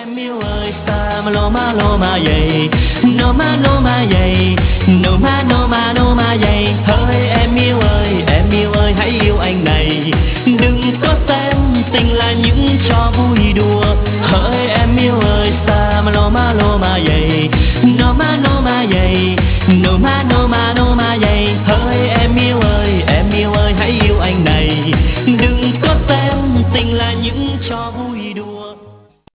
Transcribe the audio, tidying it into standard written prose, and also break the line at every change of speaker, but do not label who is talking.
em yêu ơi sa lô ma dày, nô ma dày, nô ma dày.